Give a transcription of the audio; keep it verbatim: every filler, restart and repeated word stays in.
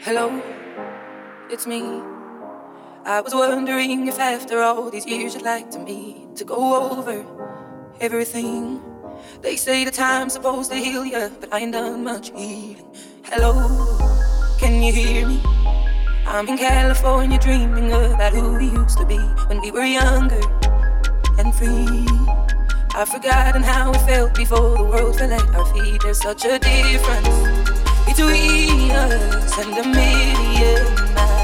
Hello, it's me. I was wondering if after all these years you'd like to meet to go over everything. They say the time's supposed to heal ya, but I ain't done much healing. Hello, can you hear me? I'm in California dreaming about who we used to be when we were younger and free. I've forgotten how it felt before the world fell at our feet. There's such a difference between us and a million miles.